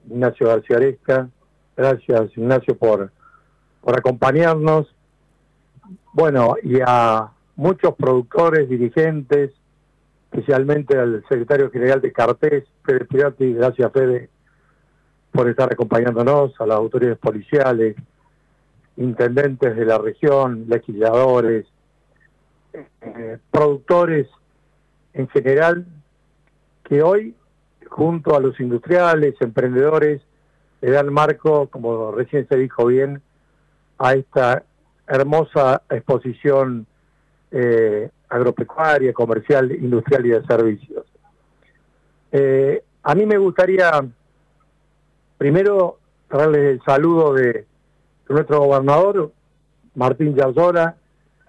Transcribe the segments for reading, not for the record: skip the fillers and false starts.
Ignacio García Aresca. Gracias, Ignacio, por acompañarnos. Bueno, y a muchos productores, dirigentes, especialmente al secretario general de Cartés, Fede Pirati. Gracias, Fede, por estar acompañándonos, a las autoridades policiales, intendentes de la región, legisladores, productores en general, que hoy, junto a los industriales, emprendedores, le dan marco, como recién se dijo bien, a esta hermosa exposición agropecuaria, comercial, industrial y de servicios. A mí me gustaría primero traerles el saludo de nuestro gobernador, Martín Yarlora,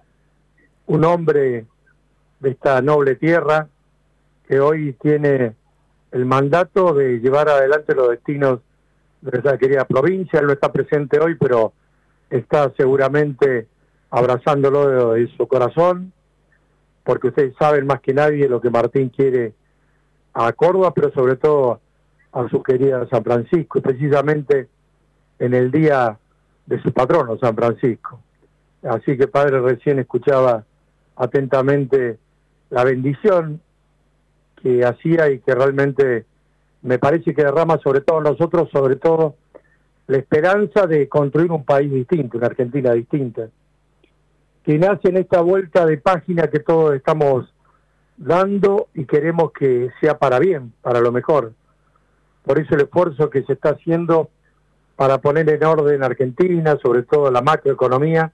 un hombre de esta noble tierra que hoy tiene el mandato de llevar adelante los destinos de nuestra querida provincia. Él no está presente hoy, pero está seguramente abrazándolo de su corazón, porque ustedes saben más que nadie lo que Martín quiere a Córdoba, pero sobre todo a su querida San Francisco, precisamente en el día de su patrono, San Francisco. Así que, padre, recién escuchaba atentamente la bendición que hacía y que realmente me parece que derrama sobre todo nosotros, sobre todo la esperanza de construir un país distinto, una Argentina distinta, que nace en esta vuelta de página que todos estamos dando y queremos que sea para bien, para lo mejor. Por eso el esfuerzo que se está haciendo para poner en orden Argentina, sobre todo la macroeconomía,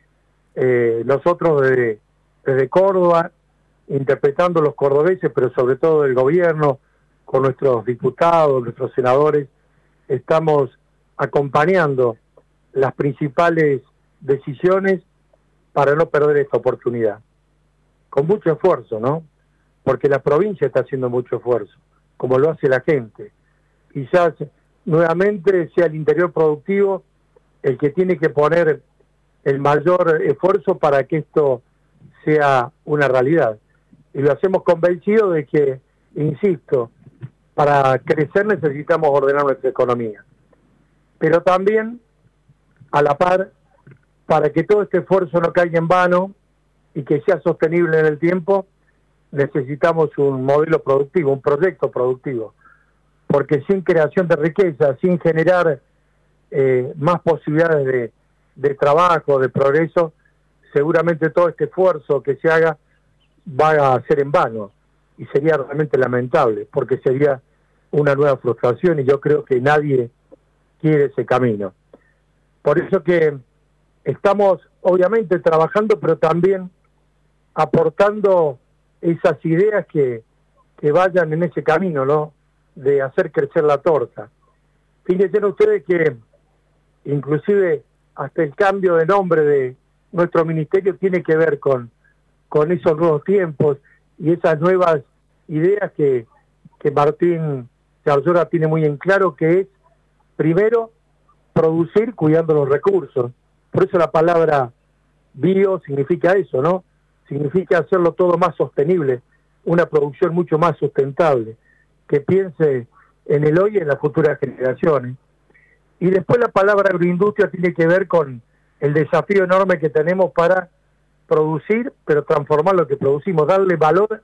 nosotros desde Córdoba, interpretando los cordobeses, pero sobre todo el gobierno, con nuestros diputados, nuestros senadores, estamos acompañando las principales decisiones para no perder esta oportunidad. Con mucho esfuerzo, ¿no? Porque la provincia está haciendo mucho esfuerzo, como lo hace la gente. Quizás nuevamente sea el interior productivo el que tiene que poner el mayor esfuerzo para que esto sea una realidad. Y lo hacemos convencidos de que, insisto, para crecer necesitamos ordenar nuestra economía. Pero también, a la par, para que todo este esfuerzo no caiga en vano y que sea sostenible en el tiempo, necesitamos un modelo productivo, un proyecto productivo. Porque sin creación de riqueza, sin generar más posibilidades de trabajo, de progreso, seguramente todo este esfuerzo que se haga va a ser en vano y sería realmente lamentable, porque sería una nueva frustración y yo creo que nadie quiere ese camino. Por eso que estamos obviamente trabajando, pero también aportando esas ideas que vayan en ese camino, ¿no?, de hacer crecer la torta. Fíjense ustedes que inclusive hasta el cambio de nombre de nuestro ministerio tiene que ver con esos nuevos tiempos y esas nuevas ideas que Martín Yarlora tiene muy en claro, que es, primero, producir cuidando los recursos. Por eso la palabra bio significa eso, ¿no? Significa hacerlo todo más sostenible, una producción mucho más sustentable, que piense en el hoy y en las futuras generaciones. Y después la palabra agroindustria tiene que ver con el desafío enorme que tenemos para producir, pero transformar lo que producimos, darle valor.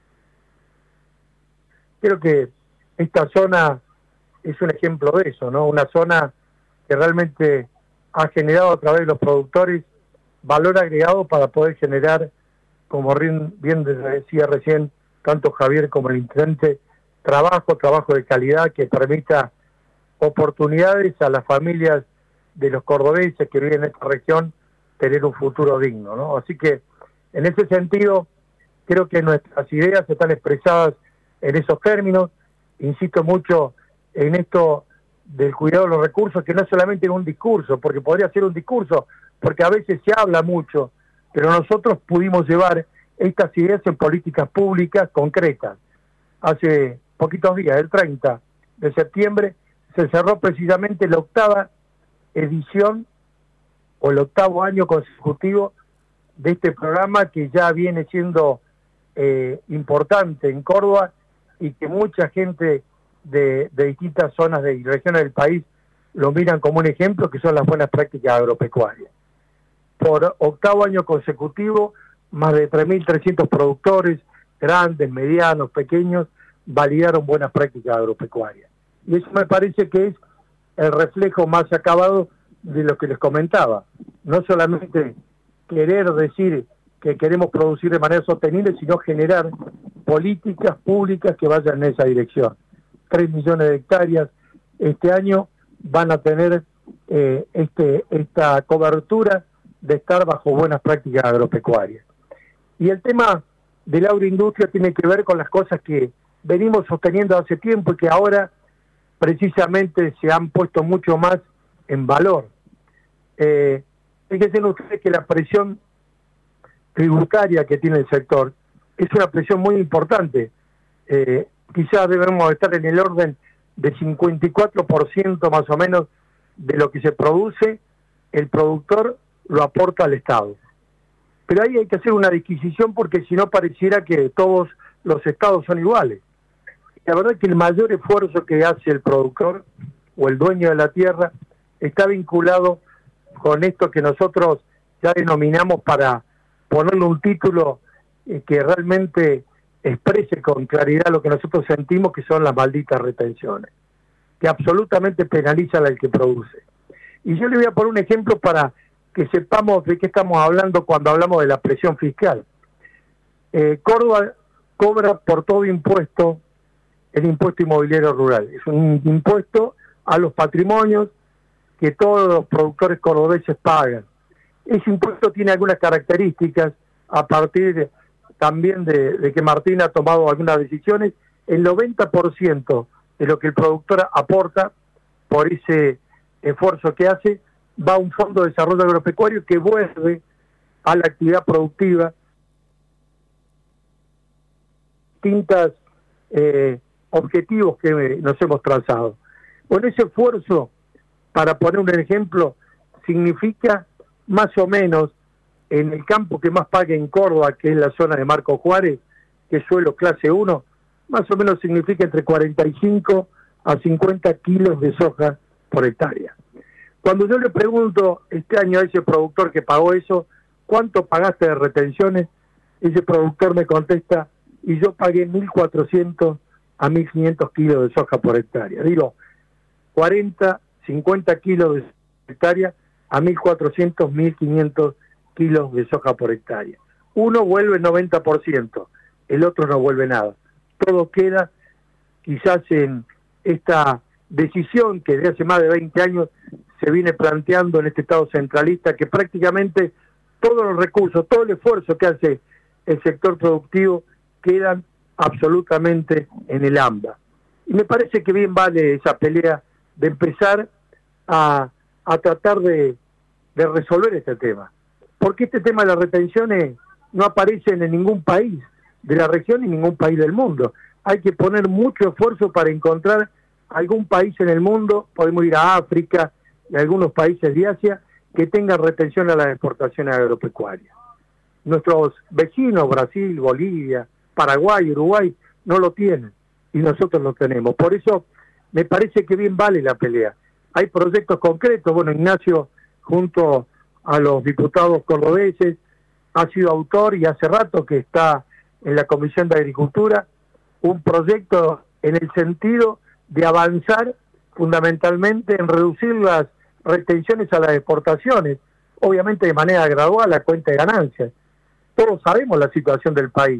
Creo que esta zona es un ejemplo de eso, ¿no? Una zona que realmente ha generado a través de los productores valor agregado para poder generar, como bien decía recién tanto Javier como el intendente, trabajo de calidad que permita oportunidades a las familias de los cordobeses que viven en esta región tener un futuro digno, ¿no? Así que en ese sentido creo que nuestras ideas están expresadas en esos términos. Insisto mucho en esto del cuidado de los recursos, que no es solamente en un discurso, porque podría ser un discurso, porque a veces se habla mucho, pero nosotros pudimos llevar estas ideas en políticas públicas concretas. Hace poquitos días, el 30 de septiembre, se cerró precisamente la 8ª edición o el 8º año consecutivo de este programa que ya viene siendo importante en Córdoba y que mucha gente de distintas zonas y regiones del país lo miran como un ejemplo, que son las buenas prácticas agropecuarias. Por 8º año consecutivo, más de 3.300 productores, grandes, medianos, pequeños, validaron buenas prácticas agropecuarias. Y eso me parece que es el reflejo más acabado de lo que les comentaba. No solamente querer decir que queremos producir de manera sostenible, sino generar políticas públicas que vayan en esa dirección. 3 millones de hectáreas este año van a tener esta cobertura de estar bajo buenas prácticas agropecuarias. Y el tema de la agroindustria tiene que ver con las cosas que venimos sosteniendo hace tiempo y que precisamente se han puesto mucho más en valor. Fíjense ustedes que la presión tributaria que tiene el sector es una presión muy importante. Quizás debemos estar en el orden de 54% más o menos de lo que se produce, el productor lo aporta al Estado. Pero ahí hay que hacer una disquisición porque si no pareciera que todos los estados son iguales. La verdad es que el mayor esfuerzo que hace el productor o el dueño de la tierra está vinculado con esto que nosotros ya denominamos, para ponerle un título que realmente exprese con claridad lo que nosotros sentimos, que son las malditas retenciones, que absolutamente penalizan al que produce. Y yo le voy a poner un ejemplo para que sepamos de qué estamos hablando cuando hablamos de la presión fiscal. Córdoba cobra por todo impuesto el impuesto inmobiliario rural. Es un impuesto a los patrimonios que todos los productores cordobeses pagan. Ese impuesto tiene algunas características a partir también de que Martín ha tomado algunas decisiones. El 90% de lo que el productor aporta por ese esfuerzo que hace va a un fondo de desarrollo agropecuario que vuelve a la actividad productiva. Distintos objetivos que nos hemos trazado. Bueno, ese esfuerzo, para poner un ejemplo, significa más o menos en el campo que más paga en Córdoba, que es la zona de Marco Juárez, que es suelo clase 1, más o menos significa entre 45 a 50 kilos de soja por hectárea. Cuando yo le pregunto este año a ese productor que pagó eso, ¿cuánto pagaste de retenciones? Ese productor me contesta, y yo pagué 1.400 a 1.500 kilos de soja por hectárea. Digo, 40, 50 kilos de hectárea a 1.400, 1.500 kilos de soja por hectárea. Uno vuelve el 90%, el otro no vuelve nada. Todo queda quizás en esta decisión que desde hace más de 20 años se viene planteando en este Estado centralista, que prácticamente todos los recursos, todo el esfuerzo que hace el sector productivo quedan absolutamente en el AMBA. Y me parece que bien vale esa pelea de empezar a tratar de resolver este tema. Porque este tema de las retenciones no aparecen en ningún país de la región y ningún país del mundo. Hay que poner mucho esfuerzo para encontrar algún país en el mundo, podemos ir a África y a algunos países de Asia, que tengan retención a las exportaciones agropecuarias. Nuestros vecinos, Brasil, Bolivia, Paraguay, Uruguay, no lo tienen y nosotros lo tenemos. Por eso me parece que bien vale la pelea. Hay proyectos concretos. Bueno, Ignacio, junto a los diputados cordobeses, ha sido autor y hace rato que está en la Comisión de Agricultura, un proyecto en el sentido de avanzar fundamentalmente en reducir las retenciones a las exportaciones, obviamente de manera gradual a cuenta de ganancias. Todos sabemos la situación del país.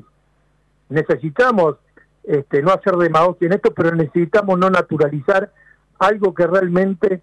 Necesitamos no hacer demagogia en esto, pero necesitamos no naturalizar algo que realmente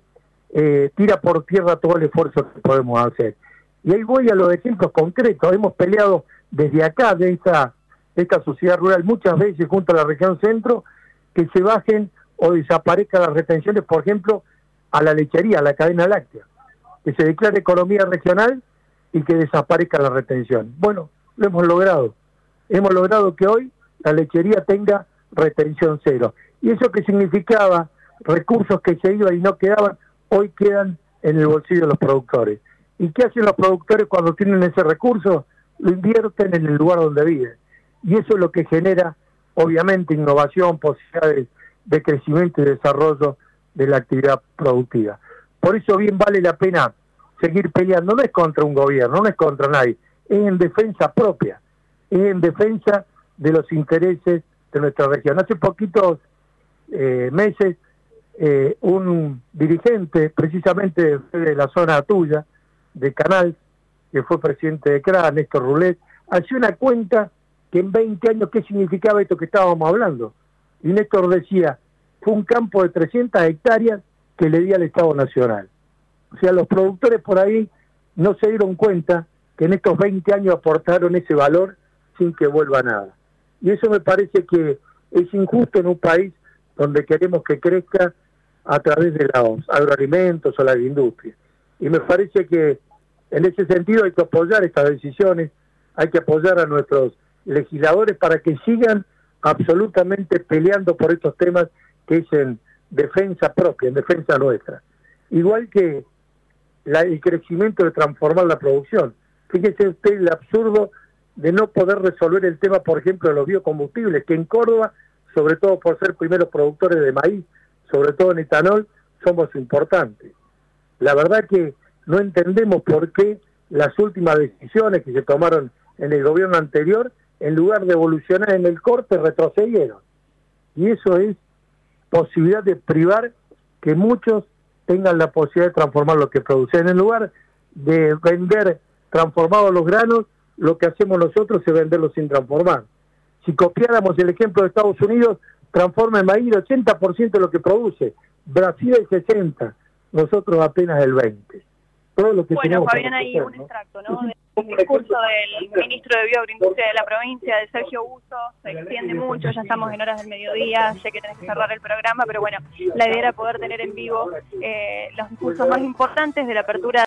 tira por tierra todo el esfuerzo que podemos hacer. Y ahí voy a los ejemplos concretos. Hemos peleado desde acá, de esta sociedad rural, muchas veces junto a la región centro, que se bajen o desaparezcan las retenciones, por ejemplo, a la lechería, a la cadena láctea, que se declare economía regional y que desaparezca la retención. Bueno, lo hemos logrado. Hemos logrado que hoy la lechería tenga retención cero. Y eso que significaba recursos que se iban y no quedaban, hoy quedan en el bolsillo de los productores. ¿Y qué hacen los productores cuando tienen ese recurso? Lo invierten en el lugar donde viven. Y eso es lo que genera, obviamente, innovación, posibilidades de crecimiento y desarrollo de la actividad productiva. Por eso bien vale la pena seguir peleando, no es contra un gobierno, no es contra nadie, es en defensa propia, es en defensa de los intereses de nuestra región. Hace poquitos meses, un dirigente, precisamente de la zona tuya, de Canal, que fue presidente de CRA, Néstor Rulet, hacía una cuenta que en 20 años, ¿qué significaba esto que estábamos hablando? Y Néstor decía, fue un campo de 300 hectáreas que le di al Estado Nacional. O sea, los productores por ahí no se dieron cuenta que en estos 20 años aportaron ese valor sin que vuelva nada. Y eso me parece que es injusto en un país donde queremos que crezca a través de los agroalimentos o la industria. Y me parece que en ese sentido hay que apoyar estas decisiones, hay que apoyar a nuestros legisladores para que sigan absolutamente peleando por estos temas que es en defensa propia, en defensa nuestra. Igual que el crecimiento de transformar la producción. Fíjese usted el absurdo de no poder resolver el tema, por ejemplo, de los biocombustibles, que en Córdoba, sobre todo por ser primeros productores de maíz, sobre todo en etanol, somos importantes. La verdad que no entendemos por qué las últimas decisiones que se tomaron en el gobierno anterior, en lugar de evolucionar en el corte, retrocedieron. Y eso es posibilidad de privar que muchos tengan la posibilidad de transformar lo que producen. En lugar de vender transformados los granos, lo que hacemos nosotros es venderlos sin transformar. Si copiáramos el ejemplo de Estados Unidos, transforma el maíz el 80% de lo que produce, Brasil el 60%, nosotros apenas el 20%. Todo lo que bueno, Fabián, hay un extracto, ¿no?, del discurso del ministro de Bioagroindustria de la provincia, de Sergio Busso, se extiende mucho, ya estamos en horas del mediodía, sé que tenés que cerrar el programa, pero bueno, la idea era poder tener en vivo los discursos más importantes de la apertura